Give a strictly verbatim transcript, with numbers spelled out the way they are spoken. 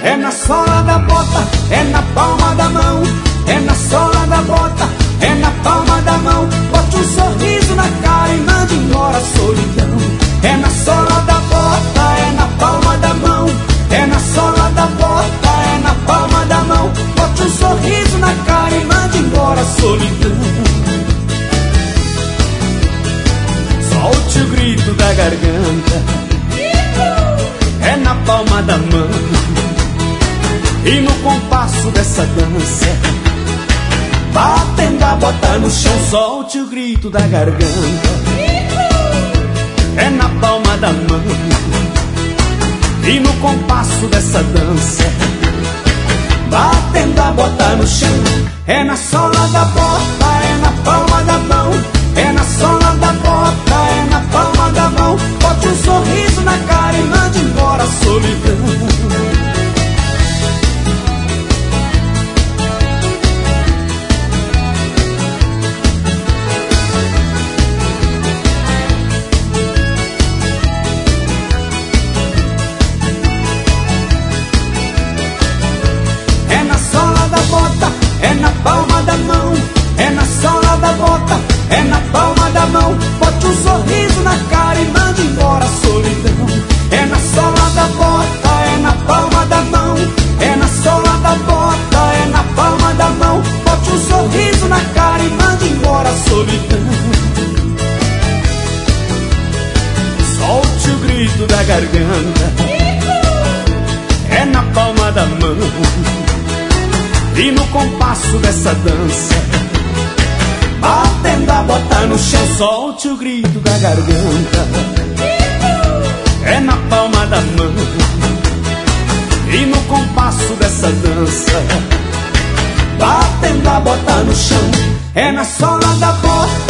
É na sola da bota, é na palma da mão. É na sola da bota, é na palma da mão. Bote um sorriso na cara e mande embora a solidão. É na sola da bota, é na palma da mão. É na sola da bota, é na palma da mão. Bote um sorriso na cara e mande embora a solidão. Solte o grito da garganta, é na palma da mão. E no compasso dessa dança, batendo a bota no chão, solte o grito da garganta, é na palma da mão. E no compasso dessa dança, batendo a bota no chão, é na sola da bota, é na palma da mão. É na sola da bota, é na palma da mão. Bote um sorriso na cara e mande embora a solidão. É na palma da mão, é na sola da bota, é na palma da mão. Bote um sorriso na cara e mande embora a solidão. É na sola da bota, é na palma da mão. É na sola da bota, é na palma da mão. Bote um sorriso na cara e mande embora a solidão. Solte o grito da garganta, é na palma da mão. E no compasso dessa dança, batendo a bota no chão, solte o grito da garganta, é na palma da mão. E no compasso dessa dança, batendo a bota no chão, é na sola da bota,